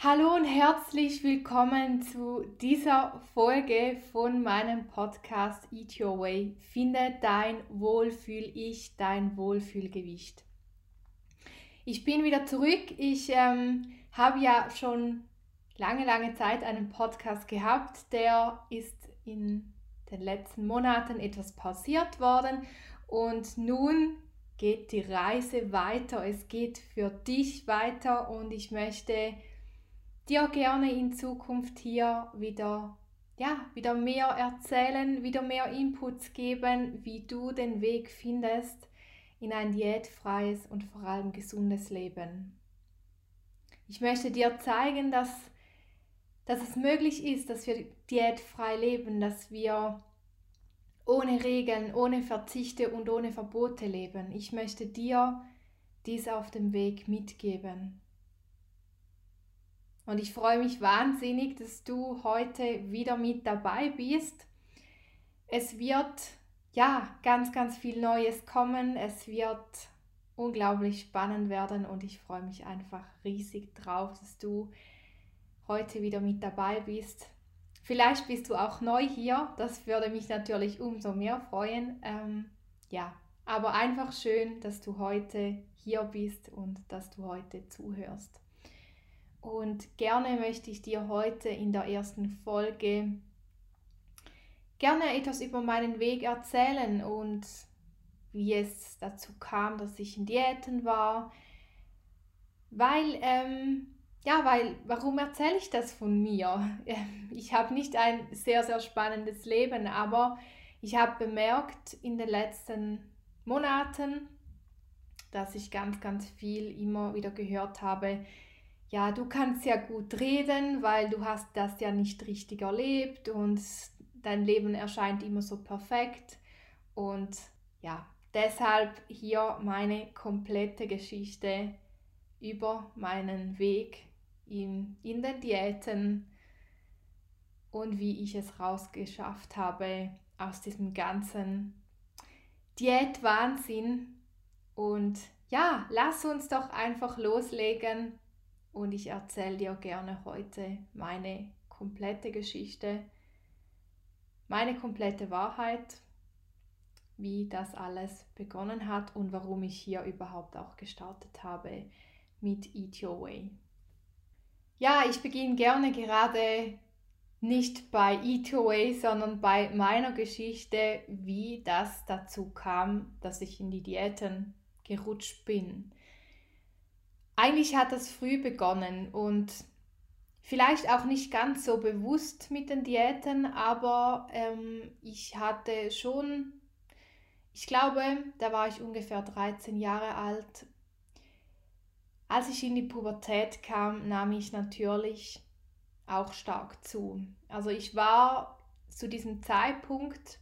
Hallo und herzlich willkommen zu dieser Folge von meinem Podcast Eat Your Way. Finde dein Wohlfühl-Ich, dein Wohlfühlgewicht. Ich bin wieder zurück. Ich habe ja schon lange Zeit einen Podcast gehabt. Der ist in den letzten Monaten etwas pausiert worden und nun geht die Reise weiter. Es geht für dich weiter und ich möchte dir gerne in Zukunft hier wieder mehr erzählen, wieder mehr Inputs geben, wie du den Weg findest in ein diätfreies und vor allem gesundes Leben. Ich möchte dir zeigen, dass es möglich ist, dass wir diätfrei leben, dass wir ohne Regeln, ohne Verzichte und ohne Verbote leben. Ich möchte dir dies auf dem Weg mitgeben. Und ich freue mich wahnsinnig, dass du heute wieder mit dabei bist. Es wird ganz viel Neues kommen. Es wird unglaublich spannend werden und ich freue mich einfach riesig drauf, dass du heute wieder mit dabei bist. Vielleicht bist du auch neu hier. Das würde mich natürlich umso mehr freuen. Aber einfach schön, dass du heute hier bist und dass du heute zuhörst. Und gerne möchte ich dir heute in der ersten Folge gerne etwas über meinen Weg erzählen und wie es dazu kam, dass ich in Diäten war. Warum erzähle ich das von mir? Ich habe nicht ein sehr spannendes Leben, aber ich habe bemerkt in den letzten Monaten, dass ich ganz viel immer wieder gehört habe, ja, du kannst ja gut reden, weil du hast das ja nicht richtig erlebt und dein Leben erscheint immer so perfekt. Und ja, deshalb hier meine komplette Geschichte über meinen Weg in den Diäten und wie ich es rausgeschafft habe aus diesem ganzen Diätwahnsinn. Und ja, lass uns doch einfach loslegen. Und ich erzähle dir gerne heute meine komplette Geschichte, meine komplette Wahrheit, wie das alles begonnen hat und warum ich hier überhaupt auch gestartet habe mit Eat Your Way. Ja, ich beginne gerne gerade nicht bei Eat Your Way, sondern bei meiner Geschichte, wie das dazu kam, dass ich in die Diäten gerutscht bin. Eigentlich hat das früh begonnen und vielleicht auch nicht ganz so bewusst mit den Diäten, aber ich hatte schon, ich glaube, da war ich ungefähr 13 Jahre alt. Als ich in die Pubertät kam, nahm ich natürlich auch stark zu. Also ich war zu diesem Zeitpunkt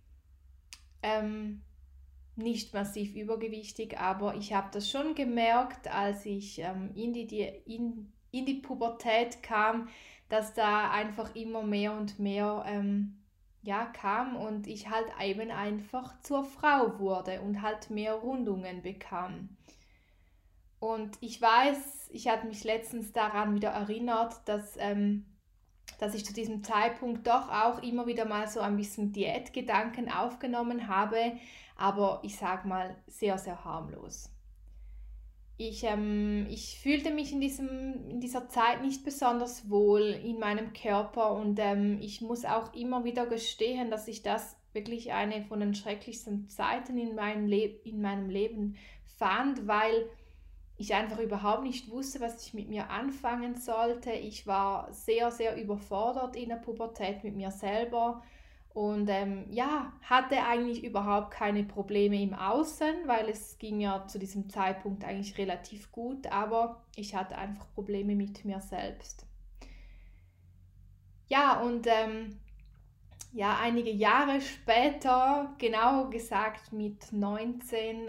nicht massiv übergewichtig, aber ich habe das schon gemerkt, als ich in die Pubertät kam, dass da einfach immer mehr und mehr kam und ich halt eben einfach zur Frau wurde und halt mehr Rundungen bekam. Und ich weiß, ich hatte mich letztens daran wieder erinnert, dass ich zu diesem Zeitpunkt doch auch immer wieder mal so ein bisschen Diätgedanken aufgenommen habe, aber ich sag mal sehr harmlos. Ich fühlte mich in dieser Zeit nicht besonders wohl in meinem Körper und ich muss auch immer wieder gestehen, dass ich das wirklich eine von den schrecklichsten Zeiten in meinem Leben fand, weil ich einfach überhaupt nicht wusste, was ich mit mir anfangen sollte. Ich war sehr überfordert in der Pubertät mit mir selber und hatte eigentlich überhaupt keine Probleme im Außen, weil es ging ja zu diesem Zeitpunkt eigentlich relativ gut, aber ich hatte einfach Probleme mit mir selbst. Ja, und einige Jahre später, genau gesagt mit 19,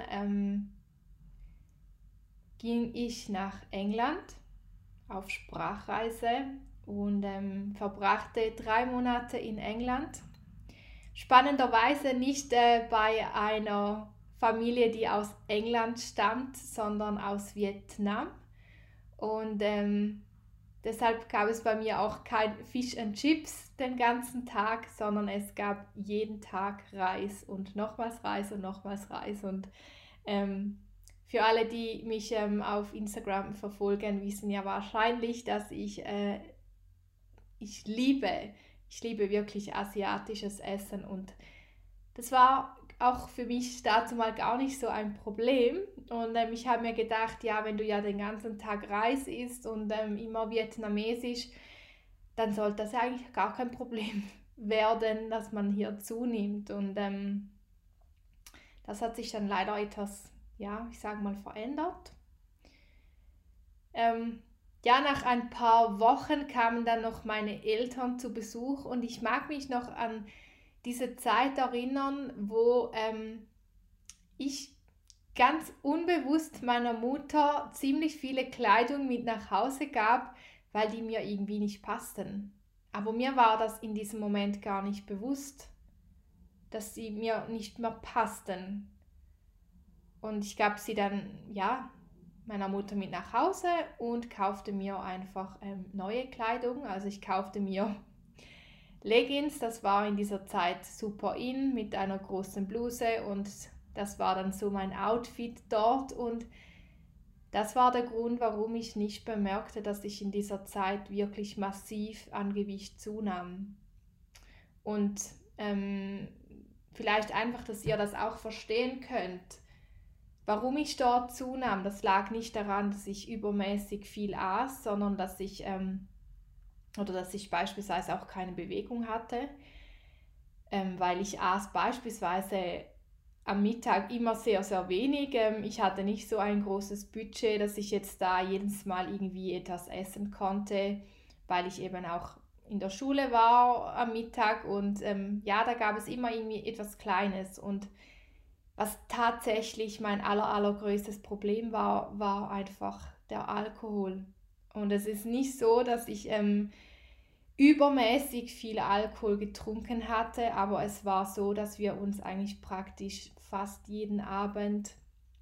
ging ich nach England auf Sprachreise und verbrachte 3 Monate in England. Spannenderweise nicht bei einer Familie, die aus England stammt, sondern aus Vietnam. Und Deshalb gab es bei mir auch kein Fish and Chips den ganzen Tag, sondern es gab jeden Tag Reis und nochmals Reis und nochmals Reis. Und ähm, für alle, die mich auf Instagram verfolgen, wissen ja wahrscheinlich, dass ich liebe, ich liebe wirklich asiatisches Essen. Und das war auch für mich dazu mal gar nicht so ein Problem. Und ich habe mir gedacht, ja, wenn du ja den ganzen Tag Reis isst und immer vietnamesisch, dann sollte das ja eigentlich gar kein Problem werden, dass man hier zunimmt. Und das hat sich dann leider etwas, ja, ich sage mal, verändert. Ja, nach ein paar Wochen kamen dann noch meine Eltern zu Besuch und ich mag mich noch an diese Zeit erinnern, wo ich ganz unbewusst meiner Mutter ziemlich viele Kleidung mit nach Hause gab, weil die mir irgendwie nicht passten. Aber mir war das in diesem Moment gar nicht bewusst, dass sie mir nicht mehr passten. Und ich gab sie dann, ja, meiner Mutter mit nach Hause und kaufte mir einfach neue Kleidung. Also ich kaufte mir Leggings, das war in dieser Zeit super in mit einer großen Bluse und das war dann so mein Outfit dort und das war der Grund, warum ich nicht bemerkte, dass ich in dieser Zeit wirklich massiv an Gewicht zunahm. Und vielleicht einfach, dass ihr das auch verstehen könnt. Warum ich dort zunahm, das lag nicht daran, dass ich übermäßig viel aß, sondern dass ich beispielsweise auch keine Bewegung hatte, weil ich aß beispielsweise am Mittag immer sehr, sehr wenig. Ich hatte nicht so ein großes Budget, dass ich jetzt da jedes Mal irgendwie etwas essen konnte, weil ich eben auch in der Schule war am Mittag und ja, da gab es immer irgendwie etwas Kleines und was tatsächlich mein allergrößtes Problem war, war einfach der Alkohol. Und es ist nicht so, dass ich übermäßig viel Alkohol getrunken hatte, aber es war so, dass wir uns eigentlich praktisch fast jeden Abend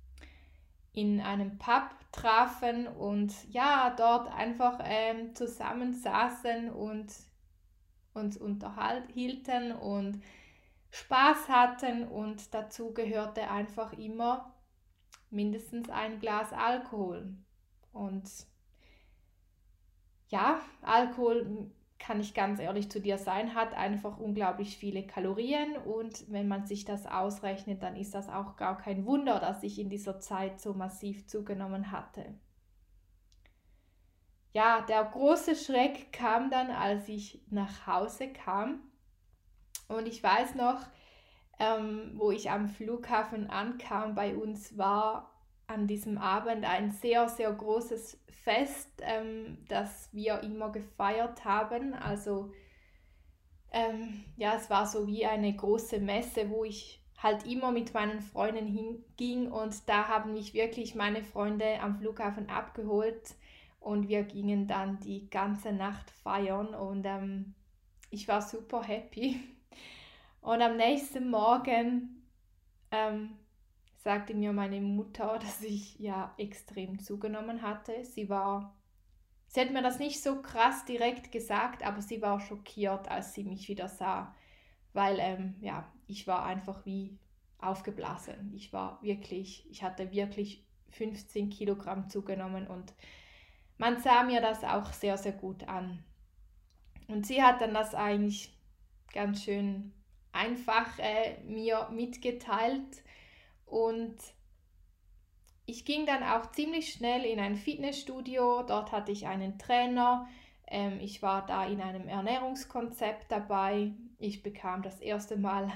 in einem Pub trafen und ja, dort einfach zusammen saßen und uns unterhielten und Spaß hatten und dazu gehörte einfach immer mindestens ein Glas Alkohol. Und ja, Alkohol, kann ich ganz ehrlich zu dir sein, hat einfach unglaublich viele Kalorien und wenn man sich das ausrechnet, dann ist das auch gar kein Wunder, dass ich in dieser Zeit so massiv zugenommen hatte. Ja, der große Schreck kam dann, als ich nach Hause kam und ich weiß noch, wo ich am Flughafen ankam, bei uns war an diesem Abend ein sehr, sehr großes Fest, das wir immer gefeiert haben. Also ja, es war so wie eine große Messe, wo ich halt immer mit meinen Freunden hinging und da haben mich wirklich meine Freunde am Flughafen abgeholt und wir gingen dann die ganze Nacht feiern und ich war super happy. Und am nächsten Morgen sagte mir meine Mutter, dass ich ja extrem zugenommen hatte. Sie hat mir das nicht so krass direkt gesagt, aber sie war schockiert, als sie mich wieder sah, weil ja, ich war einfach wie aufgeblasen. Ich hatte wirklich 15 Kilogramm zugenommen und man sah mir das auch sehr, sehr gut an. Und sie hat dann das eigentlich ganz schön einfach mir mitgeteilt und ich ging dann auch ziemlich schnell in ein Fitnessstudio, dort hatte ich einen Trainer, ich war da in einem Ernährungskonzept dabei, ich bekam das erste Mal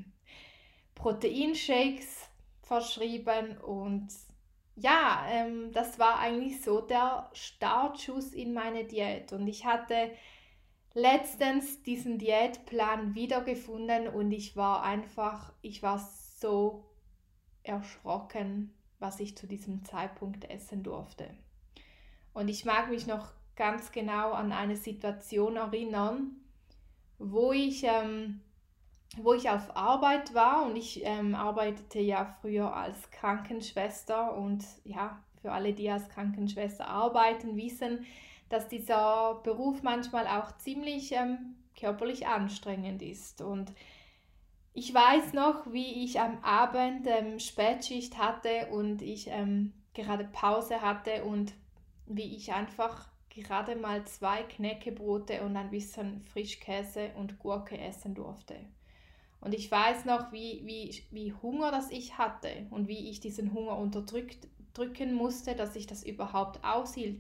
Proteinshakes verschrieben und ja, das war eigentlich so der Startschuss in meine Diät und ich hatte letztens diesen Diätplan wiedergefunden und ich war so erschrocken, was ich zu diesem Zeitpunkt essen durfte. Und ich mag mich noch ganz genau an eine Situation erinnern, wo ich auf Arbeit war und ich arbeitete ja früher als Krankenschwester und ja, für alle, die als Krankenschwester arbeiten, wissen, dass dieser Beruf manchmal auch ziemlich körperlich anstrengend ist. Und ich weiß noch, wie ich am Abend Spätschicht hatte und ich gerade Pause hatte und wie ich einfach gerade mal 2 Knäckebrote und ein bisschen Frischkäse und Gurke essen durfte. Und ich weiß noch, wie Hunger das ich hatte und wie ich diesen Hunger unterdrücken musste, dass ich das überhaupt aushielt,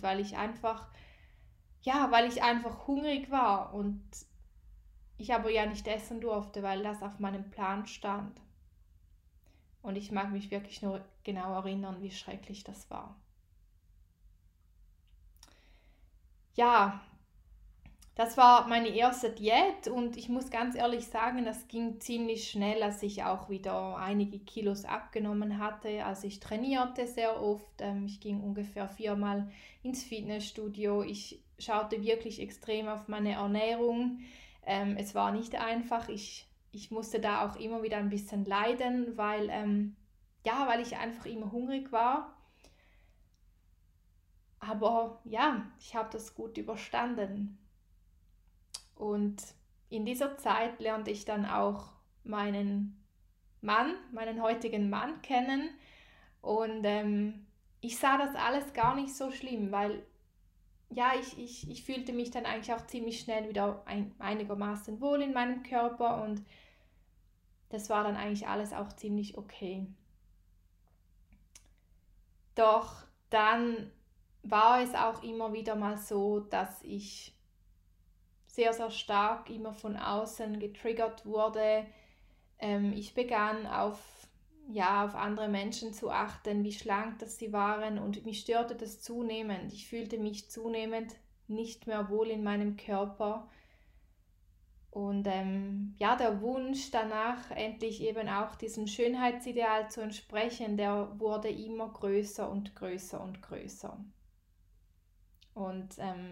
weil ich einfach hungrig war und ich aber ja nicht essen durfte, weil das auf meinem Plan stand. Und ich mag mich wirklich nur genau erinnern, wie schrecklich das war. Ja, das war meine erste Diät und ich muss ganz ehrlich sagen, das ging ziemlich schnell, als ich auch wieder einige Kilos abgenommen hatte. Also ich trainierte sehr oft, ich ging ungefähr 4-mal ins Fitnessstudio. Ich schaute wirklich extrem auf meine Ernährung. Es war nicht einfach. Ich musste da auch immer wieder ein bisschen leiden, weil ich einfach immer hungrig war. Aber ja, ich habe das gut überstanden. Und in dieser Zeit lernte ich dann auch meinen meinen heutigen Mann kennen. Und ich sah das alles gar nicht so schlimm, weil ja, ich fühlte mich dann eigentlich auch ziemlich schnell wieder einigermaßen wohl in meinem Körper und das war dann eigentlich alles auch ziemlich okay. Doch dann war es auch immer wieder mal so, dass ich sehr, sehr stark immer von außen getriggert wurde. Ich begann auf andere Menschen zu achten, wie schlank das sie waren und mich störte das zunehmend. Ich fühlte mich zunehmend nicht mehr wohl in meinem Körper. Und der Wunsch danach, endlich eben auch diesem Schönheitsideal zu entsprechen, der wurde immer größer und größer und größer. Und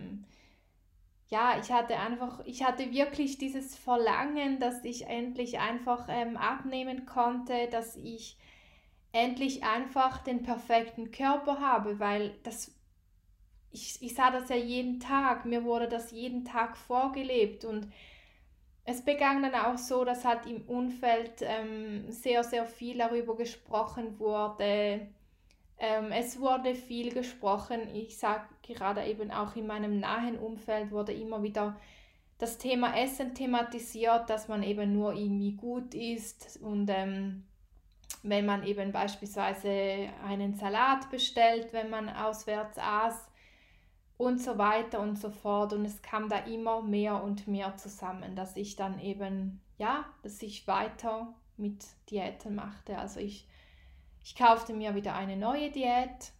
ich hatte wirklich dieses Verlangen, dass ich endlich einfach abnehmen konnte, dass ich endlich einfach den perfekten Körper habe, weil ich sah das ja jeden Tag, mir wurde das jeden Tag vorgelebt und es begann dann auch so, dass halt im Umfeld sehr, sehr viel darüber gesprochen wurde. Es wurde viel gesprochen, ich sage gerade eben auch in meinem nahen Umfeld wurde immer wieder das Thema Essen thematisiert, dass man eben nur irgendwie gut isst und wenn man eben beispielsweise einen Salat bestellt, wenn man auswärts aß und so weiter und so fort. Und es kam da immer mehr und mehr zusammen, dass ich dann eben, dass ich weiter mit Diäten machte. Also ich kaufte mir wieder eine neue Diät.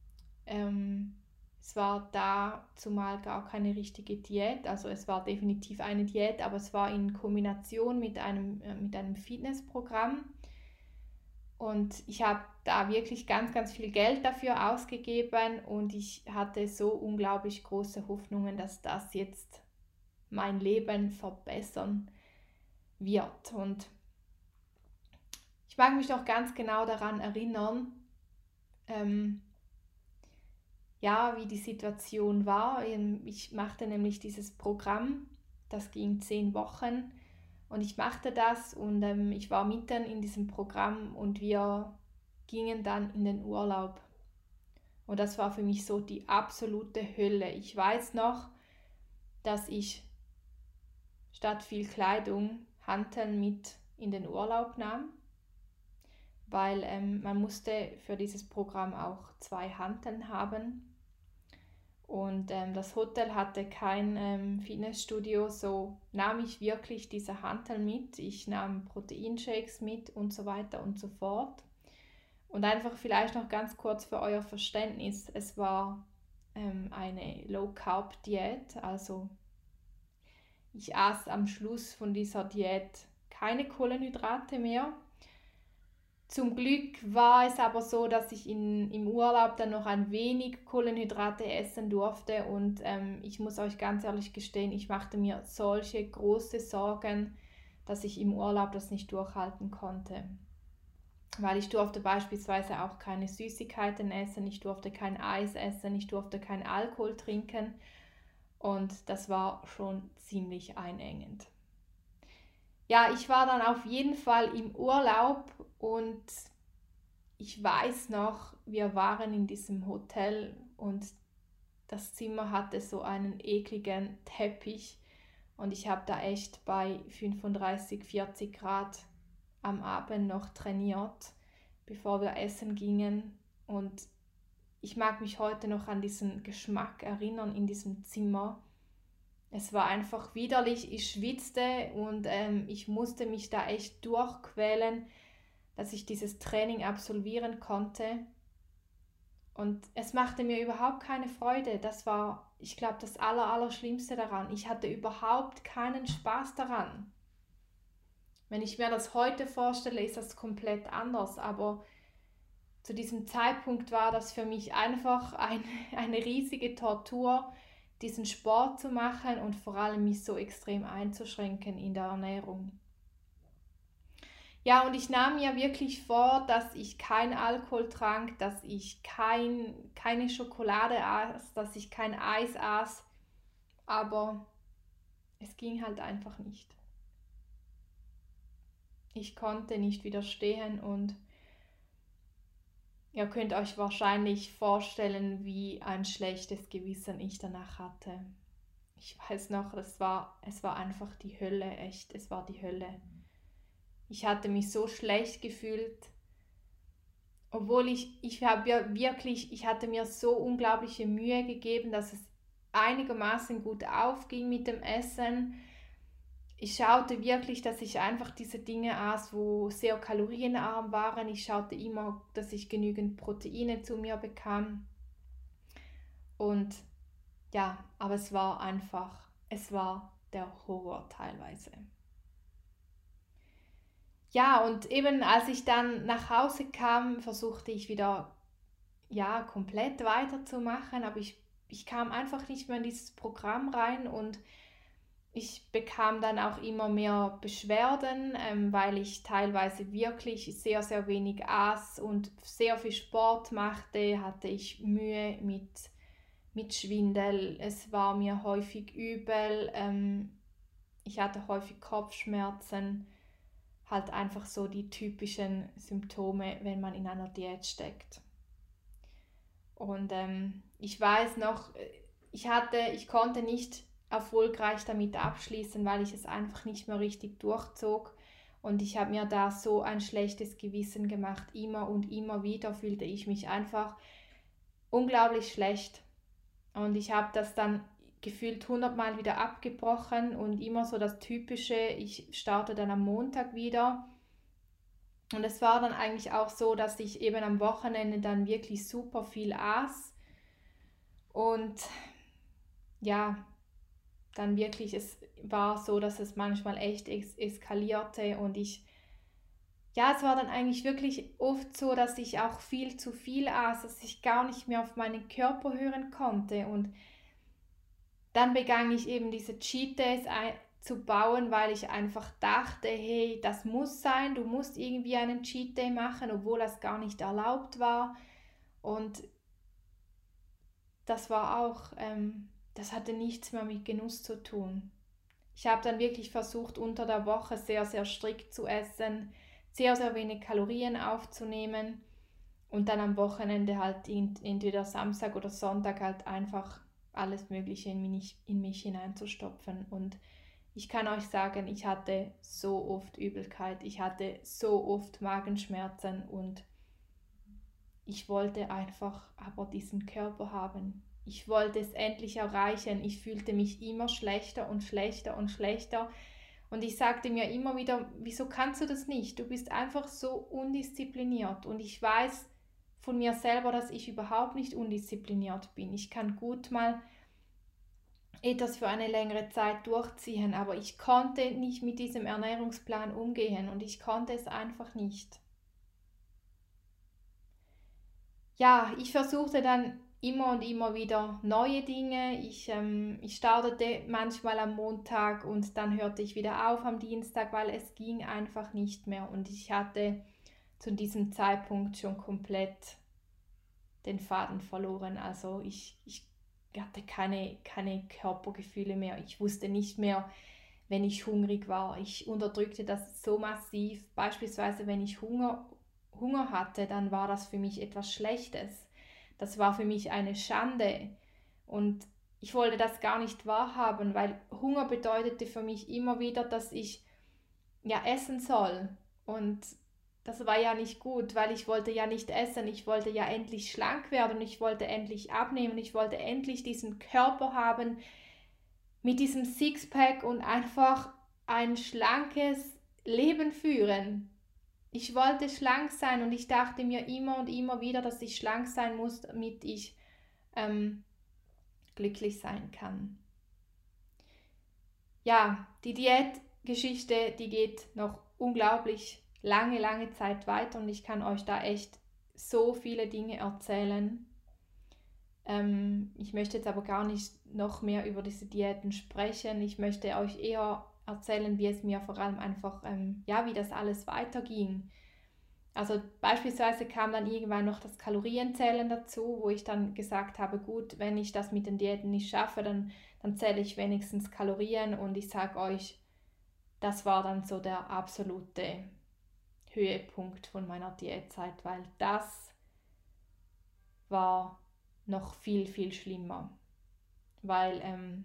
Es war da zumal gar keine richtige Diät, also es war definitiv eine Diät, aber es war in Kombination mit einem Fitnessprogramm. Und ich habe da wirklich ganz, ganz viel Geld dafür ausgegeben und ich hatte so unglaublich große Hoffnungen, dass das jetzt mein Leben verbessern wird. Und ich mag mich noch ganz genau daran erinnern, wie die Situation war. Ich machte nämlich dieses Programm, das ging 10 Wochen und ich machte das und ich war mitten in diesem Programm und wir gingen dann in den Urlaub. Und das war für mich so die absolute Hölle. Ich weiß noch, dass ich statt viel Kleidung Hanteln mit in den Urlaub nahm, weil man musste für dieses Programm auch 2 Hanteln haben. Und das Hotel hatte kein Fitnessstudio, so nahm ich wirklich diese Hantel mit. Ich nahm Proteinshakes mit und so weiter und so fort. Und einfach vielleicht noch ganz kurz für euer Verständnis, es war eine Low-Carb-Diät, also ich aß am Schluss von dieser Diät keine Kohlenhydrate mehr. Zum Glück war es aber so, dass ich im Urlaub dann noch ein wenig Kohlenhydrate essen durfte und ich muss euch ganz ehrlich gestehen, ich machte mir solche große Sorgen, dass ich im Urlaub das nicht durchhalten konnte. Weil ich durfte beispielsweise auch keine Süßigkeiten essen, ich durfte kein Eis essen, ich durfte keinen Alkohol trinken und das war schon ziemlich einengend. Ja, ich war dann auf jeden Fall im Urlaub und ich weiß noch, wir waren in diesem Hotel und das Zimmer hatte so einen ekligen Teppich und ich habe da echt bei 35, 40 Grad am Abend noch trainiert, bevor wir essen gingen. Und ich mag mich heute noch an diesen Geschmack erinnern in diesem Zimmer. Es war einfach widerlich, ich schwitzte und ich musste mich da echt durchquälen, dass ich dieses Training absolvieren konnte. Und es machte mir überhaupt keine Freude. Das war, ich glaube, das Allerschlimmste daran. Ich hatte überhaupt keinen Spaß daran. Wenn ich mir das heute vorstelle, ist das komplett anders. Aber zu diesem Zeitpunkt war das für mich einfach eine riesige Tortur, diesen Sport zu machen und vor allem mich so extrem einzuschränken in der Ernährung. Ja, und ich nahm mir wirklich vor, dass ich kein Alkohol trank, dass ich keine Schokolade aß, dass ich kein Eis aß, aber es ging halt einfach nicht. Ich konnte nicht widerstehen und ihr könnt euch wahrscheinlich vorstellen, wie ein schlechtes Gewissen ich danach hatte. Ich weiß noch, es war einfach die Hölle, echt, es war die Hölle. Ich hatte mich so schlecht gefühlt, obwohl ich hatte mir so unglaubliche Mühe gegeben, dass es einigermaßen gut aufging mit dem Essen. Ich schaute wirklich, dass ich einfach diese Dinge aß, wo sehr kalorienarm waren. Ich schaute immer, dass ich genügend Proteine zu mir bekam. Und ja, aber es war der Horror teilweise. Ja, und eben als ich dann nach Hause kam, versuchte ich wieder komplett weiterzumachen, aber ich kam einfach nicht mehr in dieses Programm rein und ich bekam dann auch immer mehr Beschwerden, weil ich teilweise wirklich sehr, sehr wenig aß und sehr viel Sport machte, hatte ich Mühe mit Schwindel, es war mir häufig übel, ich hatte häufig Kopfschmerzen, halt einfach so die typischen Symptome, wenn man in einer Diät steckt. Und ich weiß noch, ich konnte nicht erfolgreich damit abschließen, weil ich es einfach nicht mehr richtig durchzog. Und ich habe mir da so ein schlechtes Gewissen gemacht. Immer und immer wieder fühlte ich mich einfach unglaublich schlecht. Und ich habe das dann gefühlt 100 Mal wieder abgebrochen und immer so das Typische, ich starte dann am Montag wieder. Und es war dann eigentlich auch so, dass ich eben am Wochenende dann wirklich super viel aß und ja, dann wirklich, es war so, dass es manchmal echt eskalierte und es war dann eigentlich wirklich oft so, dass ich auch viel zu viel aß, dass ich gar nicht mehr auf meinen Körper hören konnte und dann begann ich eben diese Cheat Days zu bauen, weil ich einfach dachte, hey, das muss sein, du musst irgendwie einen Cheat Day machen, obwohl das gar nicht erlaubt war. Und das war auch, das hatte nichts mehr mit Genuss zu tun. Ich habe dann wirklich versucht, unter der Woche sehr, sehr strikt zu essen, sehr, sehr wenig Kalorien aufzunehmen und dann am Wochenende halt entweder Samstag oder Sonntag halt einfach alles Mögliche in mich hineinzustopfen. Und ich kann euch sagen, ich hatte so oft Übelkeit, ich hatte so oft Magenschmerzen und ich wollte einfach aber diesen Körper haben. Ich wollte es endlich erreichen. Ich fühlte mich immer schlechter und schlechter und schlechter. Und ich sagte mir immer wieder, wieso kannst du das nicht? Du bist einfach so undiszipliniert. Und ich weiß von mir selber, dass ich überhaupt nicht undiszipliniert bin. Ich kann gut mal etwas für eine längere Zeit durchziehen, aber ich konnte nicht mit diesem Ernährungsplan umgehen und ich konnte es einfach nicht. Ja, ich versuchte dann immer und immer wieder neue Dinge. Ich startete manchmal am Montag und dann hörte ich wieder auf am Dienstag, weil es ging einfach nicht mehr. Und ich hatte zu diesem Zeitpunkt schon komplett den Faden verloren. Also ich hatte keine Körpergefühle mehr. Ich wusste nicht mehr, wenn ich hungrig war. Ich unterdrückte das so massiv. Beispielsweise, wenn ich Hunger hatte, dann war das für mich etwas Schlechtes. Das war für mich eine Schande. Und ich wollte das gar nicht wahrhaben, weil Hunger bedeutete für mich immer wieder, dass ich ja essen soll. Und das war ja nicht gut, weil ich wollte ja nicht essen. Ich wollte ja endlich schlank werden. Ich wollte endlich abnehmen. Ich wollte endlich diesen Körper haben mit diesem Sixpack und einfach ein schlankes Leben führen. Ich wollte schlank sein und ich dachte mir immer und immer wieder, dass ich schlank sein muss, damit ich glücklich sein kann. Ja, die Diätgeschichte, die geht noch unglaublich lange Zeit weiter und ich kann euch da echt so viele Dinge erzählen. Ich möchte jetzt aber gar nicht noch mehr über diese Diäten sprechen. Ich möchte euch eher erzählen, wie es mir vor allem einfach, wie das alles weiterging. Also beispielsweise kam dann irgendwann noch das Kalorienzählen dazu, wo ich dann gesagt habe, gut, wenn ich das mit den Diäten nicht schaffe, dann zähle ich wenigstens Kalorien und ich sage euch, das war dann so der absolute Höhepunkt von meiner Diätzeit, weil das war noch viel schlimmer. Weil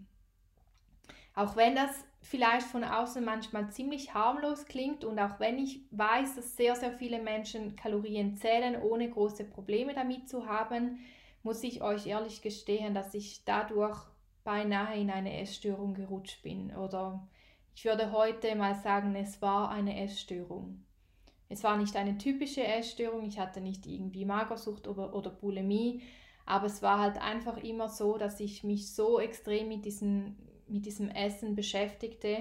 auch wenn das vielleicht von außen manchmal ziemlich harmlos klingt und auch wenn ich weiß, dass sehr viele Menschen Kalorien zählen, ohne große Probleme damit zu haben, muss ich euch ehrlich gestehen, dass ich dadurch beinahe in eine Essstörung gerutscht bin. Oder ich würde heute mal sagen, es war eine Essstörung. Es war nicht eine typische Essstörung, ich hatte nicht irgendwie Magersucht oder Bulimie, aber es war halt einfach immer so, dass ich mich so extrem mit diesem Essen beschäftigte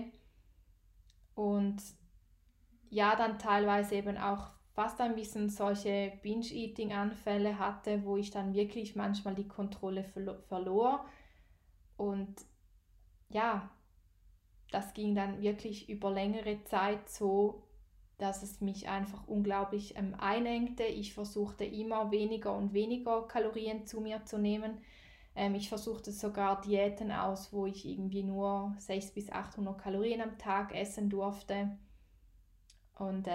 und ja, dann teilweise eben auch fast ein bisschen solche Binge-Eating-Anfälle hatte, wo ich dann wirklich manchmal die Kontrolle verlor und ja, das ging dann wirklich über längere Zeit so, dass es mich einfach unglaublich einengte. Ich versuchte immer weniger und weniger Kalorien zu mir zu nehmen. Ich versuchte sogar Diäten aus, wo ich irgendwie nur 600 bis 800 Kalorien am Tag essen durfte. Und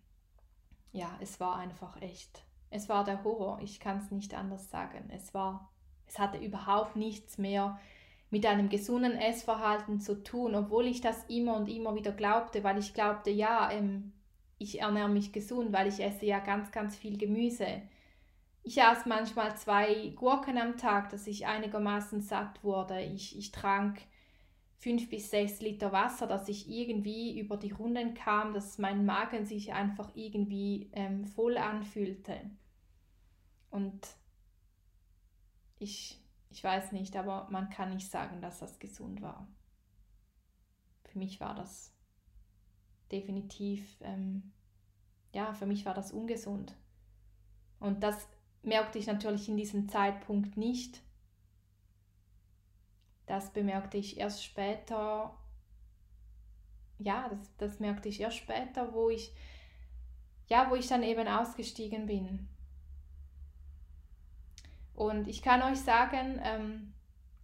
es war einfach echt, es war der Horror. Ich kann es nicht anders sagen. Es hatte überhaupt nichts mehr mit einem gesunden Essverhalten zu tun, obwohl ich das immer und immer wieder glaubte, weil ich glaubte, ja, ich ernähre mich gesund, weil ich esse ja ganz viel Gemüse. Ich aß manchmal 2 Gurken am Tag, dass ich einigermaßen satt wurde. Ich trank 5 bis 6 Liter Wasser, dass ich irgendwie über die Runden kam, dass mein Magen sich einfach irgendwie voll anfühlte. Und ich weiß nicht, aber man kann nicht sagen, dass das gesund war. Für mich war das definitiv, für mich war das ungesund. Und das merkte ich natürlich in diesem Zeitpunkt nicht. Das bemerkte ich erst später. Ja, das merkte ich erst später, wo ich dann eben ausgestiegen bin. Und ich kann euch sagen,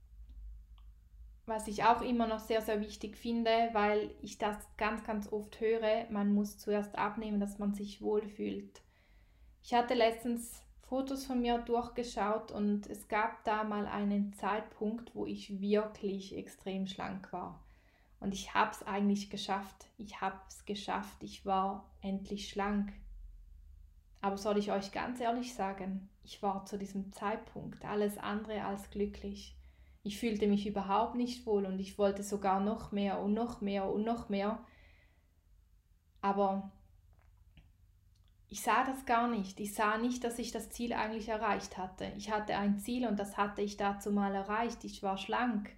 was ich auch immer noch sehr wichtig finde, weil ich das ganz oft höre, man muss zuerst abnehmen, dass man sich wohlfühlt. Ich hatte letztens Fotos von mir durchgeschaut und es gab da mal einen Zeitpunkt, wo ich wirklich extrem schlank war. Und ich habe es eigentlich geschafft. Ich habe es geschafft. Ich war endlich schlank. Aber soll ich euch ganz ehrlich sagen, ich war zu diesem Zeitpunkt alles andere als glücklich. Ich fühlte mich überhaupt nicht wohl und ich wollte sogar noch mehr und noch mehr und noch mehr. Aber ich sah das gar nicht. Ich sah nicht, dass ich das Ziel eigentlich erreicht hatte. Ich hatte ein Ziel und das hatte ich dazu mal erreicht. Ich war schlank.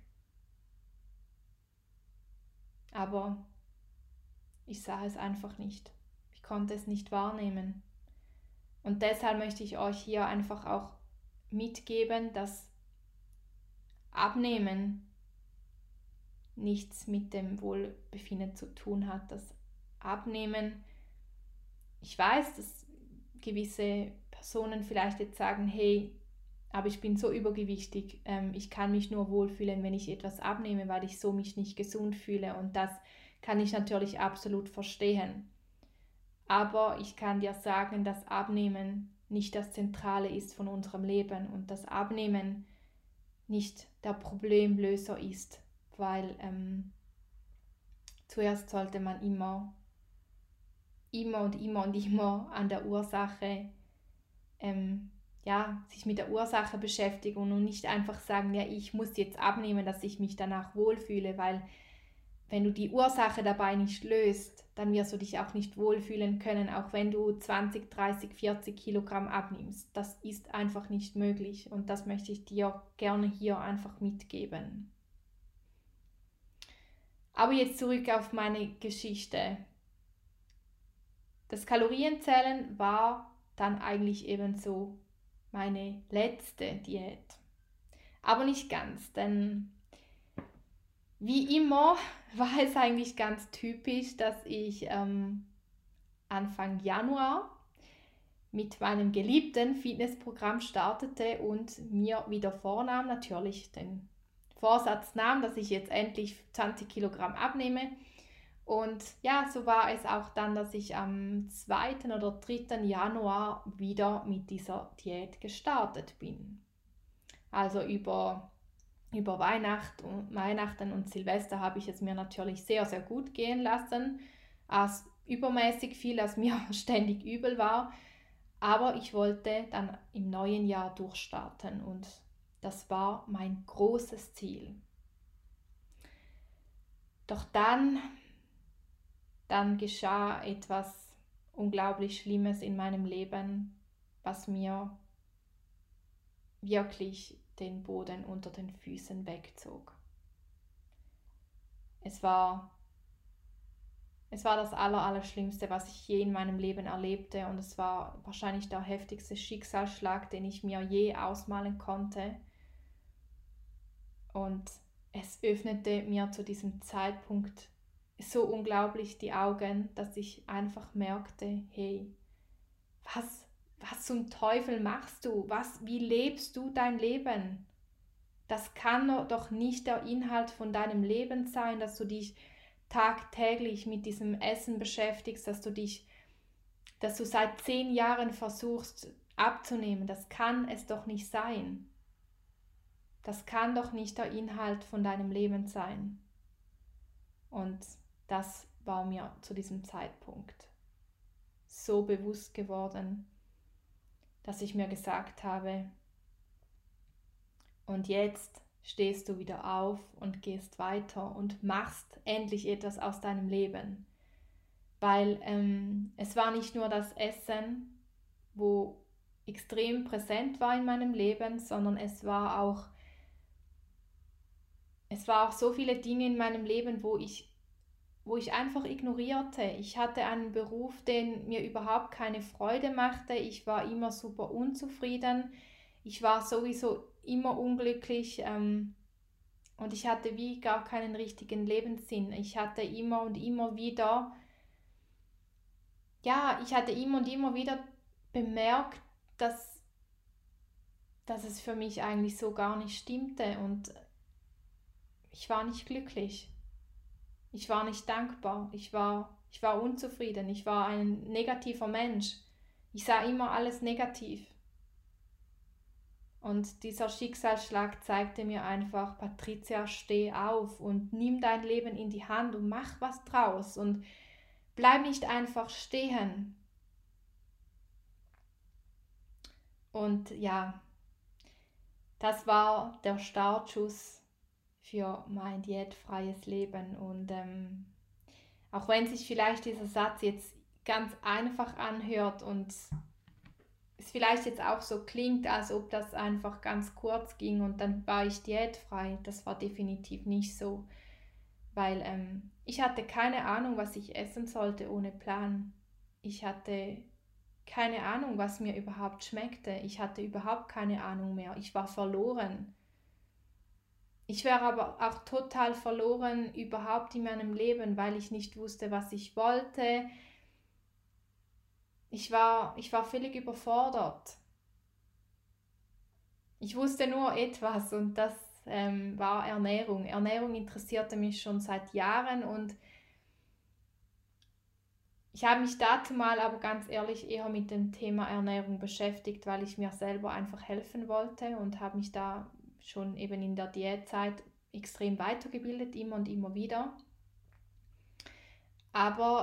Aber ich sah es einfach nicht. Ich konnte es nicht wahrnehmen. Und deshalb möchte ich euch hier einfach auch mitgeben, dass Abnehmen nichts mit dem Wohlbefinden zu tun hat. Das Abnehmen, ich weiß, dass gewisse Personen vielleicht jetzt sagen, hey, aber ich bin so übergewichtig. Ich kann mich nur wohlfühlen, wenn ich etwas abnehme, weil ich so mich nicht gesund fühle. Und das kann ich natürlich absolut verstehen. Aber ich kann dir sagen, dass Abnehmen nicht das Zentrale ist von unserem Leben und dass Abnehmen nicht der Problemlöser ist, weil zuerst sollte man immer an der Ursache, sich mit der Ursache beschäftigen und nicht einfach sagen, ja, ich muss jetzt abnehmen, dass ich mich danach wohlfühle, weil wenn du die Ursache dabei nicht löst, dann wirst du dich auch nicht wohlfühlen können, auch wenn du 20, 30, 40 Kilogramm abnimmst. Das ist einfach nicht möglich und das möchte ich dir gerne hier einfach mitgeben. Aber jetzt zurück auf meine Geschichte. Das Kalorienzählen war dann eigentlich ebenso meine letzte Diät. Aber nicht ganz, denn wie immer war es eigentlich ganz typisch, dass ich Anfang Januar mit meinem geliebten Fitnessprogramm startete und mir wieder vornahm, natürlich den Vorsatz nahm, dass ich jetzt endlich 20 Kilogramm abnehme. Und ja, so war es auch dann, dass ich am 2. oder 3. Januar wieder mit dieser Diät gestartet bin. Also über Weihnachten und Silvester habe ich es mir natürlich sehr, sehr gut gehen lassen. Als übermäßig viel, als mir ständig übel war. Aber ich wollte dann im neuen Jahr durchstarten und das war mein großes Ziel. Doch dann geschah etwas unglaublich Schlimmes in meinem Leben, was mir wirklich den Boden unter den Füßen wegzog. Es war das Allerschlimmste, was ich je in meinem Leben erlebte und es war wahrscheinlich der heftigste Schicksalsschlag, den ich mir je ausmalen konnte. Und es öffnete mir zu diesem Zeitpunkt so unglaublich die Augen, dass ich einfach merkte, hey, was zum Teufel machst du? Wie lebst du dein Leben? Das kann doch nicht der Inhalt von deinem Leben sein, dass du dich tagtäglich mit diesem Essen beschäftigst, dass du seit 10 Jahren versuchst abzunehmen. Das kann es doch nicht sein. Das kann doch nicht der Inhalt von deinem Leben sein. Und das war mir zu diesem Zeitpunkt so bewusst geworden, dass ich mir gesagt habe, und jetzt stehst du wieder auf und gehst weiter und machst endlich etwas aus deinem Leben. Weil es war nicht nur das Essen, wo extrem präsent war in meinem Leben, sondern es war auch so viele Dinge in meinem Leben, wo ich einfach ignorierte. Ich hatte einen Beruf, den mir überhaupt keine Freude machte. Ich war immer super unzufrieden. Ich war sowieso immer unglücklich und ich hatte wie gar keinen richtigen Lebenssinn. Ich hatte immer und immer wieder bemerkt, dass es für mich eigentlich so gar nicht stimmte und ich war nicht glücklich. Ich war nicht dankbar. Ich war unzufrieden. Ich war ein negativer Mensch. Ich sah immer alles negativ. Und dieser Schicksalsschlag zeigte mir einfach, Patricia, steh auf und nimm dein Leben in die Hand und mach was draus und bleib nicht einfach stehen. Und ja, das war der Startschuss für mein diätfreies Leben. Und auch wenn sich vielleicht dieser Satz jetzt ganz einfach anhört und es vielleicht jetzt auch so klingt, als ob das einfach ganz kurz ging und dann war ich diätfrei, das war definitiv nicht so, weil ich hatte keine Ahnung, was ich essen sollte ohne Plan. Ich hatte keine Ahnung, was mir überhaupt schmeckte. Ich hatte überhaupt keine Ahnung mehr. Ich war verloren. Ich wäre aber auch total verloren überhaupt in meinem Leben, weil ich nicht wusste, was ich wollte. Ich war völlig überfordert. Ich wusste nur etwas und das war Ernährung. Ernährung interessierte mich schon seit Jahren und ich habe mich dazu mal aber ganz ehrlich eher mit dem Thema Ernährung beschäftigt, weil ich mir selber einfach helfen wollte und habe mich da schon eben in der Diätzeit extrem weitergebildet, immer und immer wieder. Aber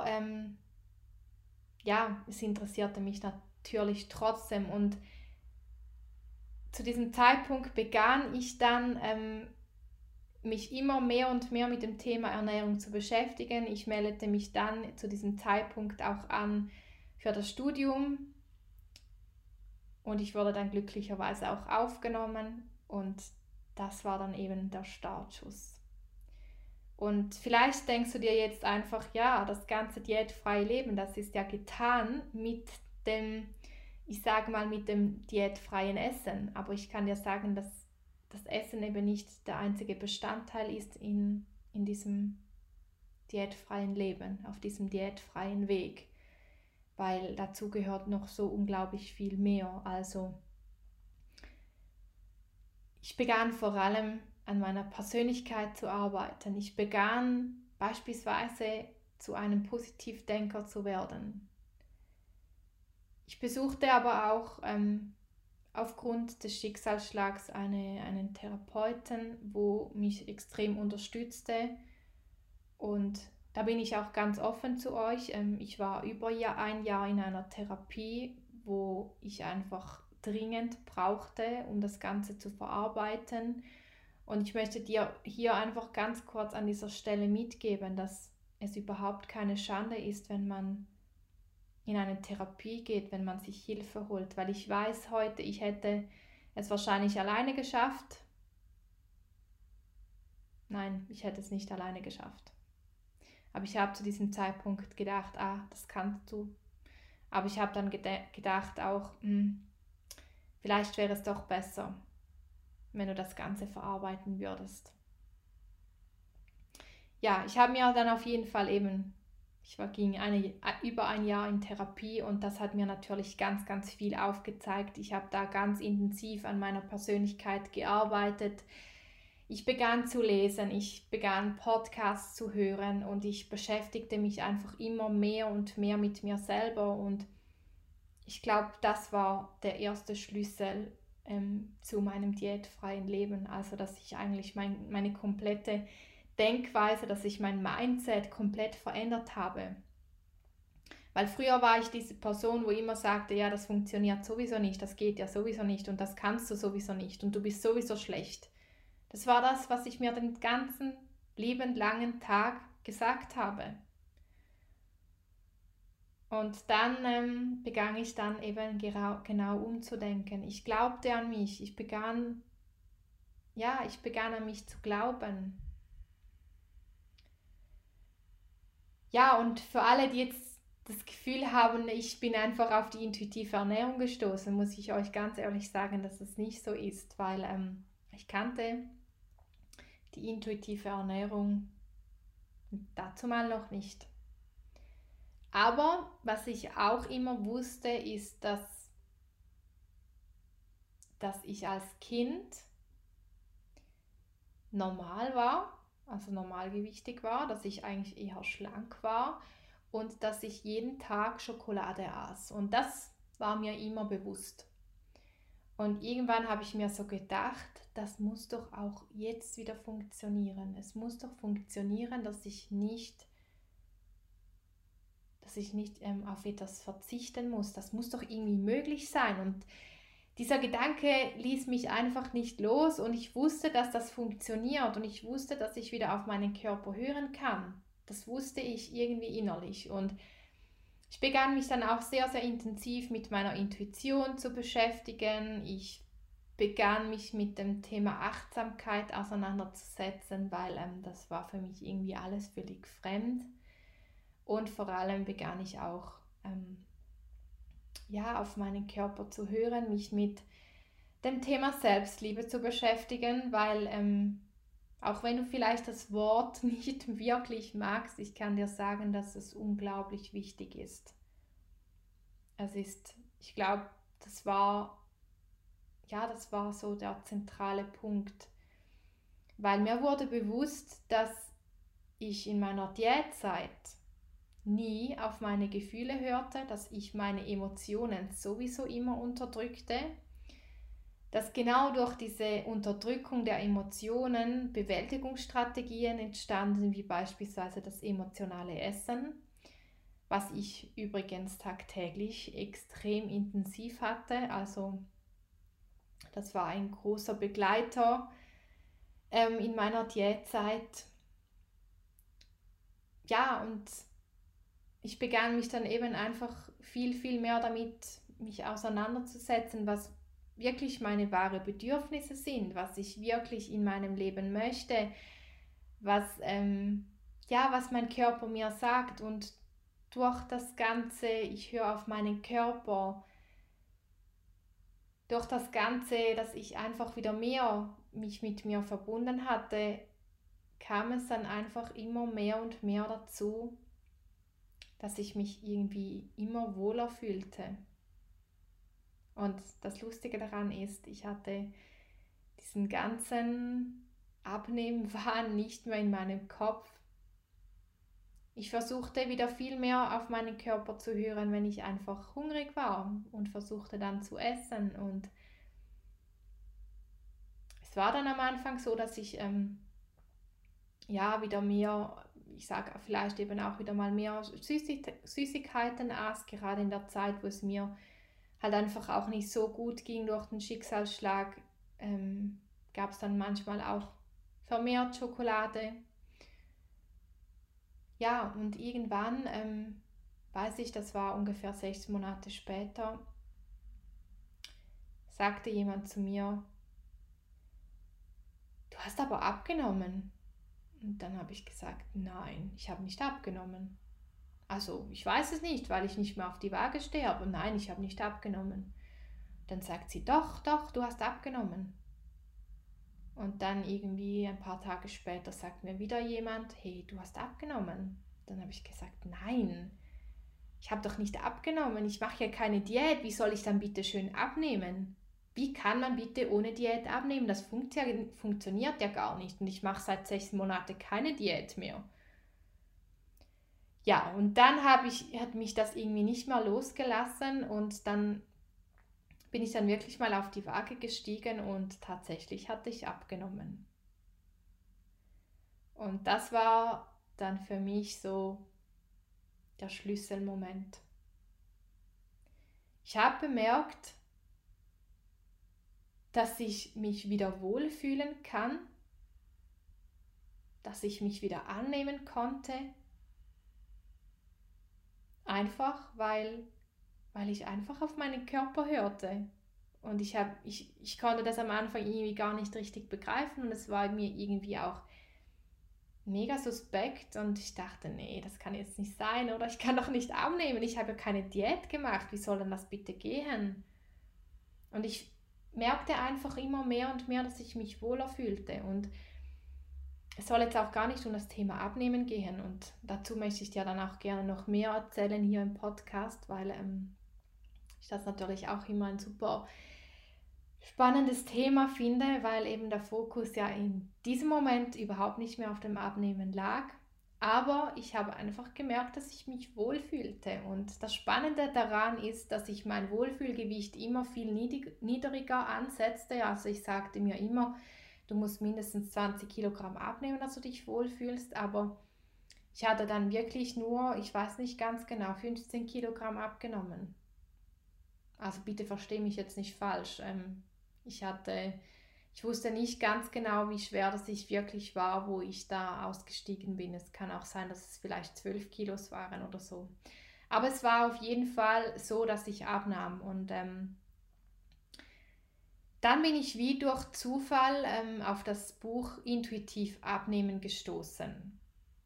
ja, es interessierte mich natürlich trotzdem und zu diesem Zeitpunkt begann ich dann mich immer mehr und mehr mit dem Thema Ernährung zu beschäftigen. Ich meldete mich dann zu diesem Zeitpunkt auch an für das Studium und ich wurde dann glücklicherweise auch aufgenommen und das war dann eben der Startschuss. Und vielleicht denkst du dir jetzt einfach, ja, das ganze diätfreie Leben, das ist ja getan mit dem, ich sage mal, mit dem diätfreien Essen. Aber ich kann dir sagen, dass das Essen eben nicht der einzige Bestandteil ist in diesem diätfreien Leben, auf diesem diätfreien Weg. Weil dazu gehört noch so unglaublich viel mehr. Also ich begann vor allem an meiner Persönlichkeit zu arbeiten. Ich begann beispielsweise zu einem Positivdenker zu werden. Ich besuchte aber auch aufgrund des Schicksalsschlags einen Therapeuten, wo mich extrem unterstützte. Und da bin ich auch ganz offen zu euch. Ich war über ein Jahr in einer Therapie, wo ich einfach dringend brauchte, um das Ganze zu verarbeiten. Und ich möchte dir hier einfach ganz kurz an dieser Stelle mitgeben, dass es überhaupt keine Schande ist, wenn man in eine Therapie geht, wenn man sich Hilfe holt. Weil ich weiß heute, ich hätte es wahrscheinlich alleine geschafft. Nein, ich hätte es nicht alleine geschafft. Aber ich habe zu diesem Zeitpunkt gedacht, das kannst du. Aber ich habe dann gedacht auch, vielleicht wäre es doch besser, wenn du das Ganze verarbeiten würdest. Ja, ich habe mir dann auf jeden Fall eben, ging über ein Jahr in Therapie und das hat mir natürlich ganz, ganz viel aufgezeigt. Ich habe da ganz intensiv an meiner Persönlichkeit gearbeitet. Ich begann zu lesen, ich begann Podcasts zu hören und ich beschäftigte mich einfach immer mehr und mehr mit mir selber und ich glaube, das war der erste Schlüssel zu meinem diätfreien Leben. Also, dass ich eigentlich meine komplette Denkweise, dass ich mein Mindset komplett verändert habe. Weil früher war ich diese Person, wo immer sagte, ja, das funktioniert sowieso nicht, das geht ja sowieso nicht und das kannst du sowieso nicht und du bist sowieso schlecht. Das war das, was ich mir den ganzen lieben langen Tag gesagt habe. Und dann begann ich dann eben genau umzudenken. Ich glaubte an mich. Ich begann an mich zu glauben. Ja, und für alle, die jetzt das Gefühl haben, ich bin einfach auf die intuitive Ernährung gestoßen, muss ich euch ganz ehrlich sagen, dass es nicht so ist, weil ich kannte die intuitive Ernährung dazu mal noch nicht. Aber was ich auch immer wusste, ist, dass ich als Kind normal war, also normalgewichtig war, dass ich eigentlich eher schlank war und dass ich jeden Tag Schokolade aß. Und das war mir immer bewusst. Und irgendwann habe ich mir so gedacht, das muss doch auch jetzt wieder funktionieren. Es muss doch funktionieren, dass ich nicht auf etwas verzichten muss. Das muss doch irgendwie möglich sein. Und dieser Gedanke ließ mich einfach nicht los und ich wusste, dass das funktioniert und ich wusste, dass ich wieder auf meinen Körper hören kann. Das wusste ich irgendwie innerlich und ich begann mich dann auch sehr, sehr intensiv mit meiner Intuition zu beschäftigen. Ich begann mich mit dem Thema Achtsamkeit auseinanderzusetzen, weil das war für mich irgendwie alles völlig fremd. Und vor allem begann ich auch auf meinen Körper zu hören, mich mit dem Thema Selbstliebe zu beschäftigen, weil auch wenn du vielleicht das Wort nicht wirklich magst, ich kann dir sagen, dass es unglaublich wichtig ist. Ich glaube, das war ja, das war so der zentrale Punkt, weil mir wurde bewusst, dass ich in meiner Diätzeit nie auf meine Gefühle hörte, dass ich meine Emotionen sowieso immer unterdrückte, dass genau durch diese Unterdrückung der Emotionen Bewältigungsstrategien entstanden, wie beispielsweise das emotionale Essen, was ich übrigens tagtäglich extrem intensiv hatte. Also das war ein großer Begleiter in meiner Diätzeit. Ja, und ich begann mich dann eben einfach viel, viel mehr damit, mich auseinanderzusetzen, was wirklich meine wahren Bedürfnisse sind, was ich wirklich in meinem Leben möchte, was mein Körper mir sagt. Und durch das Ganze, ich höre auf meinen Körper, durch das Ganze, dass ich einfach wieder mehr mich mit mir verbunden hatte, kam es dann einfach immer mehr und mehr dazu, dass ich mich irgendwie immer wohler fühlte. Und das Lustige daran ist, ich hatte diesen ganzen Abnehmwahn nicht mehr in meinem Kopf. Ich versuchte wieder viel mehr auf meinen Körper zu hören, wenn ich einfach hungrig war und versuchte dann zu essen. Und es war dann am Anfang so, dass ich wieder mehr, ich sage vielleicht eben auch wieder mal mehr Süßigkeiten aß, gerade in der Zeit, wo es mir halt einfach auch nicht so gut ging durch den Schicksalsschlag, gab es dann manchmal auch vermehrt Schokolade. Ja, und irgendwann, weiß ich, das war ungefähr 6 Monate später, sagte jemand zu mir, du hast aber abgenommen. Und dann habe ich gesagt, nein, ich habe nicht abgenommen. Also, ich weiß es nicht, weil ich nicht mehr auf die Waage stehe, aber nein, ich habe nicht abgenommen. Dann sagt sie, doch, doch, du hast abgenommen. Und dann irgendwie ein paar Tage später sagt mir wieder jemand, hey, du hast abgenommen. Dann habe ich gesagt, nein, ich habe doch nicht abgenommen, ich mache ja keine Diät, wie soll ich dann bitte schön abnehmen? Wie kann man bitte ohne Diät abnehmen? Das funktioniert ja gar nicht und ich mache seit 6 Monaten keine Diät mehr. Ja, und dann hat mich das irgendwie nicht mehr losgelassen und dann bin ich dann wirklich mal auf die Waage gestiegen und tatsächlich hatte ich abgenommen. Und das war dann für mich so der Schlüsselmoment. Ich habe bemerkt, dass ich mich wieder wohlfühlen kann, dass ich mich wieder annehmen konnte, einfach weil ich einfach auf meinen Körper hörte. Und ich konnte das am Anfang irgendwie gar nicht richtig begreifen und es war mir irgendwie auch mega suspekt und ich dachte, nee, das kann jetzt nicht sein oder ich kann doch nicht abnehmen, ich habe ja keine Diät gemacht, wie soll denn das bitte gehen? Und ich merkte einfach immer mehr und mehr, dass ich mich wohler fühlte und es soll jetzt auch gar nicht um das Thema Abnehmen gehen und dazu möchte ich dir dann auch gerne noch mehr erzählen hier im Podcast, weil ich das natürlich auch immer ein super spannendes Thema finde, weil eben der Fokus ja in diesem Moment überhaupt nicht mehr auf dem Abnehmen lag. Aber ich habe einfach gemerkt, dass ich mich wohlfühlte. Und das Spannende daran ist, dass ich mein Wohlfühlgewicht immer viel niedriger ansetzte. Also ich sagte mir immer, du musst mindestens 20 Kilogramm abnehmen, dass du dich wohlfühlst. Aber ich hatte dann wirklich nur, ich weiß nicht ganz genau, 15 Kilogramm abgenommen. Also bitte verstehe mich jetzt nicht falsch. Ich wusste nicht ganz genau, wie schwer das ich wirklich war, wo ich da ausgestiegen bin. Es kann auch sein, dass es vielleicht 12 Kilos waren oder so. Aber es war auf jeden Fall so, dass ich abnahm. Und dann bin ich wie durch Zufall auf das Buch Intuitiv Abnehmen gestoßen.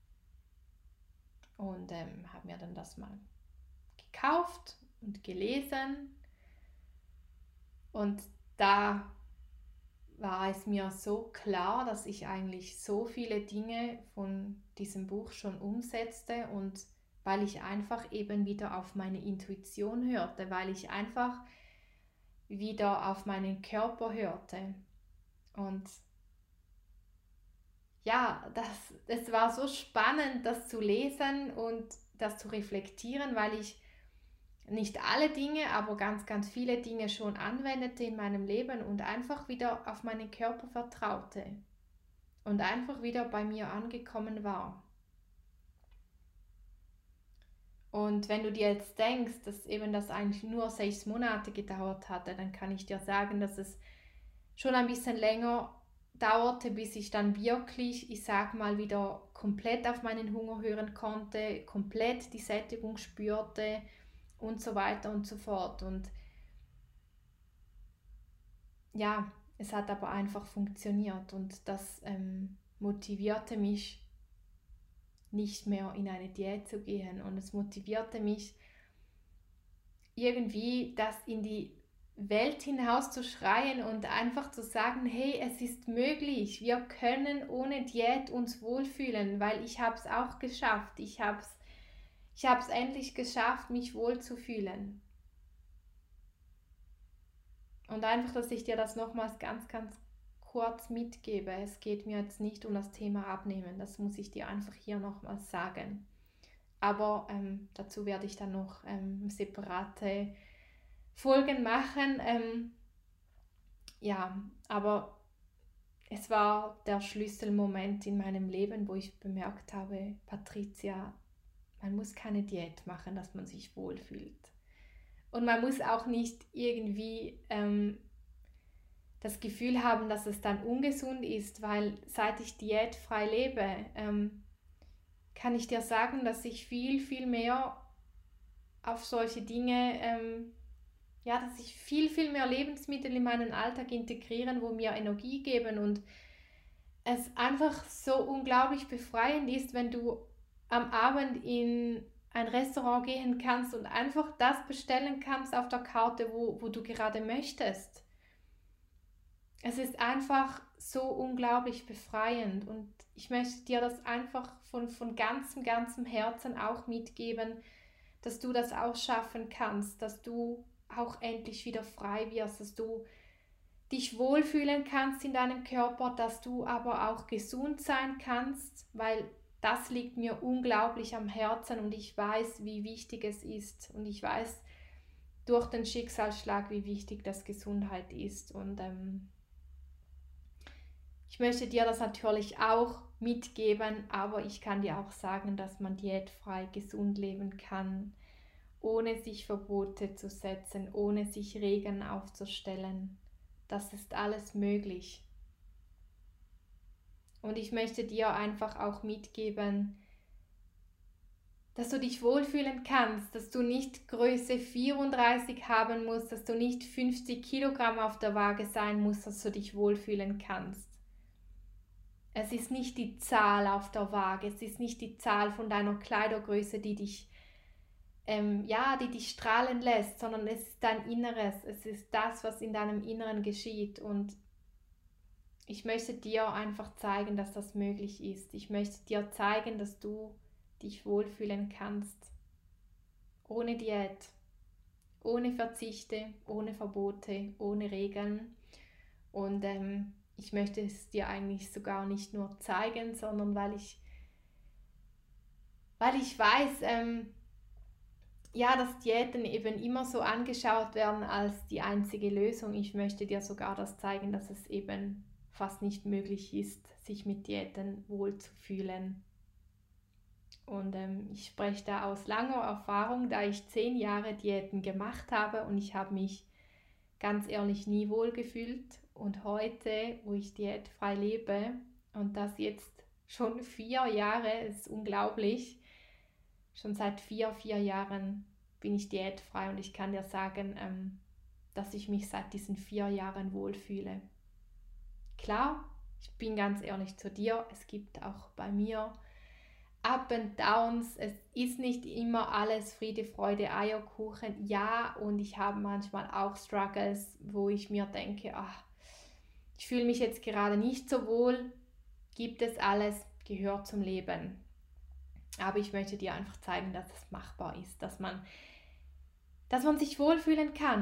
Und habe mir dann das mal gekauft und gelesen. Und da war es mir so klar, dass ich eigentlich so viele Dinge von diesem Buch schon umsetzte und weil ich einfach eben wieder auf meine Intuition hörte, weil ich einfach wieder auf meinen Körper hörte. Und ja, es war so spannend, das zu lesen und das zu reflektieren, weil ich nicht alle Dinge, aber ganz, ganz viele Dinge schon anwendete in meinem Leben und einfach wieder auf meinen Körper vertraute und einfach wieder bei mir angekommen war. Und wenn du dir jetzt denkst, dass eben das eigentlich nur 6 Monate gedauert hatte, dann kann ich dir sagen, dass es schon ein bisschen länger dauerte, bis ich dann wirklich, ich sag mal, wieder komplett auf meinen Hunger hören konnte, komplett die Sättigung spürte und so weiter und so fort. Und ja, es hat aber einfach funktioniert und das motivierte mich, nicht mehr in eine Diät zu gehen, und es motivierte mich irgendwie, das in die Welt hinaus zu schreien und einfach zu sagen, hey, es ist möglich, wir können ohne Diät uns wohlfühlen, weil ich habe es auch geschafft, ich hab's endlich geschafft, mich wohlzufühlen. Und einfach, dass ich dir das nochmals ganz, ganz kurz mitgebe. Es geht mir jetzt nicht um das Thema Abnehmen, das muss ich dir einfach hier nochmals sagen. Aber dazu werde ich dann noch separate Folgen machen. Ja, aber es war der Schlüsselmoment in meinem Leben, wo ich bemerkt habe, Patricia, man muss keine Diät machen, dass man sich wohlfühlt. Und man muss auch nicht irgendwie das Gefühl haben, dass es dann ungesund ist, weil seit ich diätfrei lebe, kann ich dir sagen, dass ich viel, viel mehr auf solche Dinge, dass ich viel, viel mehr Lebensmittel in meinen Alltag integrieren, wo mir Energie geben und es einfach so unglaublich befreiend ist, wenn du am Abend in ein Restaurant gehen kannst und einfach das bestellen kannst auf der Karte, wo du gerade möchtest. Es ist einfach so unglaublich befreiend und ich möchte dir das einfach von ganzem, ganzem Herzen auch mitgeben, dass du das auch schaffen kannst, dass du auch endlich wieder frei wirst, dass du dich wohlfühlen kannst in deinem Körper, dass du aber auch gesund sein kannst, weil das liegt mir unglaublich am Herzen und ich weiß, wie wichtig es ist und ich weiß durch den Schicksalsschlag, wie wichtig das Gesundheit ist und ich möchte dir das natürlich auch mitgeben, aber ich kann dir auch sagen, dass man diätfrei gesund leben kann, ohne sich Verbote zu setzen, ohne sich Regeln aufzustellen. Das ist alles möglich. Und ich möchte dir einfach auch mitgeben, dass du dich wohlfühlen kannst, dass du nicht Größe 34 haben musst, dass du nicht 50 Kilogramm auf der Waage sein musst, dass du dich wohlfühlen kannst. Es ist nicht die Zahl auf der Waage, es ist nicht die Zahl von deiner Kleidergröße, die dich strahlen lässt, sondern es ist dein Inneres, es ist das, was in deinem Inneren geschieht und ich möchte dir einfach zeigen, dass das möglich ist. Ich möchte dir zeigen, dass du dich wohlfühlen kannst, ohne Diät, ohne Verzichte, ohne Verbote, ohne Regeln und ich möchte es dir eigentlich sogar nicht nur zeigen, sondern weil ich weiß, dass Diäten eben immer so angeschaut werden als die einzige Lösung. Ich möchte dir sogar das zeigen, dass es eben fast nicht möglich ist, sich mit Diäten wohlzufühlen. Und ich spreche da aus langer Erfahrung, da ich 10 Jahre Diäten gemacht habe und ich habe mich ganz ehrlich nie wohlgefühlt. Und heute, wo ich diätfrei lebe und das jetzt schon 4 Jahre, ist unglaublich, schon seit 4 Jahren bin ich diätfrei und ich kann dir sagen, dass ich mich seit diesen 4 Jahren wohlfühle. Klar, ich bin ganz ehrlich zu dir, es gibt auch bei mir Up and Downs, es ist nicht immer alles Friede, Freude, Eierkuchen, ja, und ich habe manchmal auch Struggles, wo ich mir denke, ich fühle mich jetzt gerade nicht so wohl, gibt es alles, gehört zum Leben. Aber ich möchte dir einfach zeigen, dass es machbar ist, dass man sich wohlfühlen kann.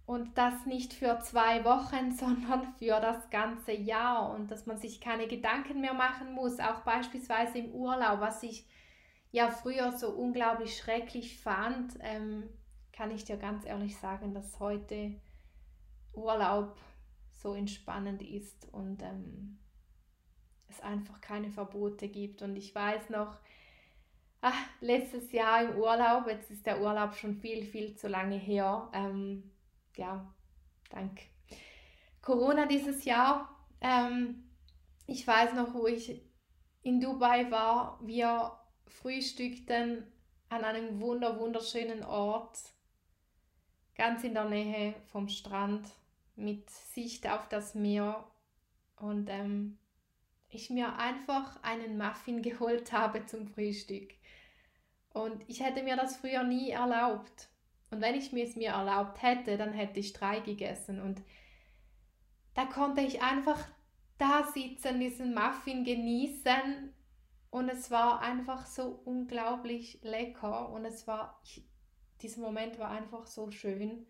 Und das nicht für 2 Wochen, sondern für das ganze Jahr und dass man sich keine Gedanken mehr machen muss, auch beispielsweise im Urlaub, was ich ja früher so unglaublich schrecklich fand, kann ich dir ganz ehrlich sagen, dass heute Urlaub so entspannend ist und es einfach keine Verbote gibt. Und ich weiß noch, letztes Jahr im Urlaub, jetzt ist der Urlaub schon viel, viel zu lange her, ja, dank Corona dieses Jahr. Ich weiß noch, wo ich in Dubai war, wir frühstückten an einem wunderschönen Ort, ganz in der Nähe vom Strand, mit Sicht auf das Meer und ich mir einfach einen Muffin geholt habe zum Frühstück. Und ich hätte mir das früher nie erlaubt. Und wenn ich es mir erlaubt hätte, dann hätte ich 3 gegessen. Und da konnte ich einfach da sitzen, diesen Muffin genießen. Und es war einfach so unglaublich lecker. Und dieser Moment war einfach so schön.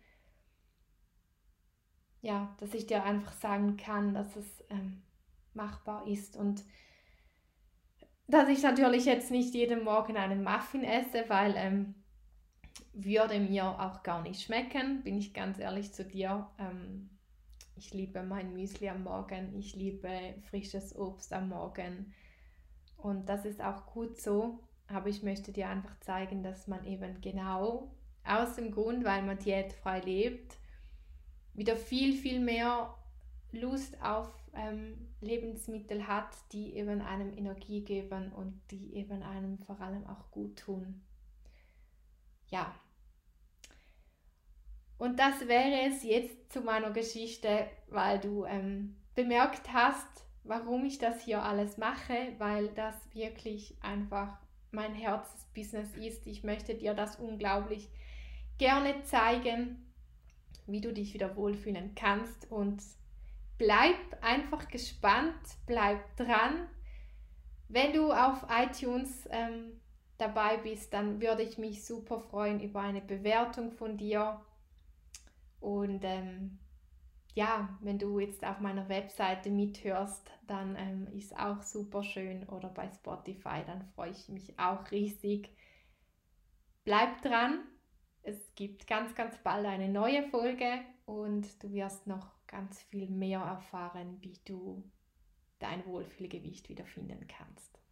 Ja, dass ich dir einfach sagen kann, dass es machbar ist. Und dass ich natürlich jetzt nicht jeden Morgen einen Muffin esse, weil würde mir auch gar nicht schmecken, bin ich ganz ehrlich zu dir. Ich liebe mein Müsli am Morgen, ich liebe frisches Obst am Morgen und das ist auch gut so, aber ich möchte dir einfach zeigen, dass man eben genau aus dem Grund, weil man diätfrei lebt, wieder viel, viel mehr Lust auf Lebensmittel hat, die eben einem Energie geben und die eben einem vor allem auch gut tun. Ja, und das wäre es jetzt zu meiner Geschichte, weil du bemerkt hast, warum ich das hier alles mache, weil das wirklich einfach mein Herzensbusiness ist. Ich möchte dir das unglaublich gerne zeigen, wie du dich wieder wohlfühlen kannst und bleib einfach gespannt, bleib dran. Wenn du auf iTunes dabei bist, dann würde ich mich super freuen über eine Bewertung von dir. Und ja, wenn du jetzt auf meiner Webseite mithörst, dann ist auch super schön. Oder bei Spotify, dann freue ich mich auch riesig. Bleib dran, es gibt ganz, ganz bald eine neue Folge und du wirst noch ganz viel mehr erfahren, wie du dein Wohlfühlgewicht wiederfinden kannst.